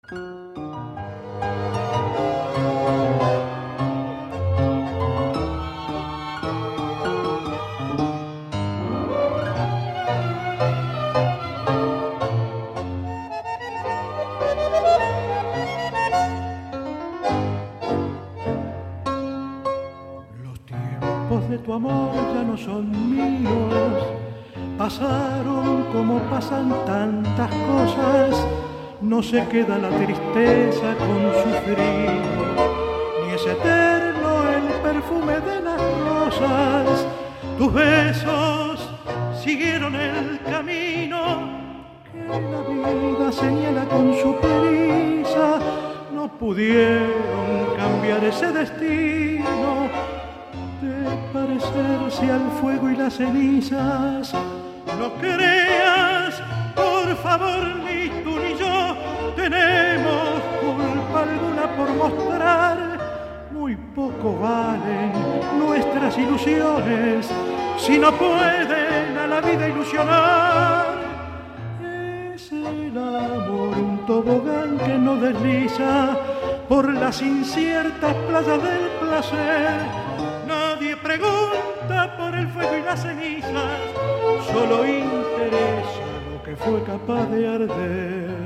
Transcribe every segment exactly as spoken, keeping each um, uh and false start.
De tu amor ya no son míos, pasaron como pasan tantas cosas, no se queda la tristeza con sufrir, ni es eterno el perfume de las rosas, tus besos siguieron el camino que la vida señala con su prisa, no pudieron cambiar ese destino de parecerse al fuego y las cenizas. No creas, por favor, ni tú ni yo tenemos culpa alguna por mostrar. Muy poco valen nuestras ilusiones si no pueden a la vida ilusionar. Es el amor un tobogán que nos desliza por las inciertas playas del placer. Nadie pregunta por el fuego y las cenizas, solo interesa lo que fue capaz de arder.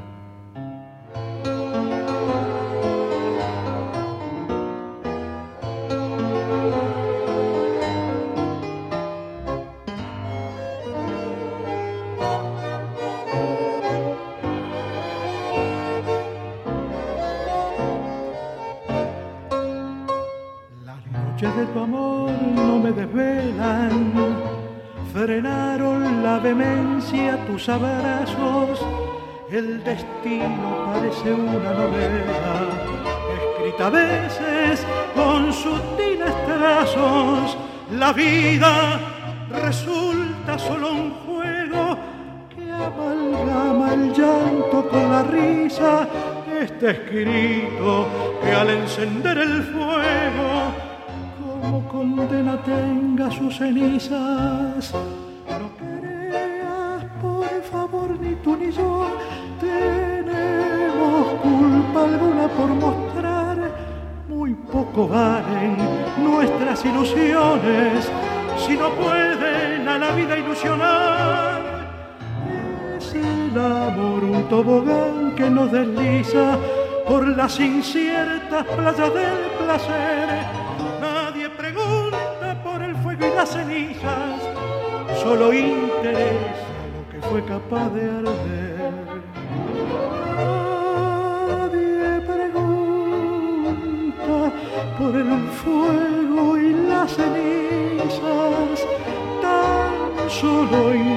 De tu amor no me desvelan, frenaron la vehemencia tus abrazos, el destino parece una novela, escrita a veces con sutiles trazos, la vida resulta solo un juego que amalgama el llanto con la risa, está escrito que al encender el fuego como condena tenga sus cenizas. No creas, por favor, ni tú ni yo tenemos culpa alguna por mostrar. Muy poco valen nuestras ilusiones si no pueden a la vida ilusionar. Es el amor un tobogán que nos desliza por las inciertas playas del placer. Pregunta por el fuego y las cenizas, solo interesa lo que fue capaz de arder. Nadie pregunta por el fuego y las cenizas, tan solo interesa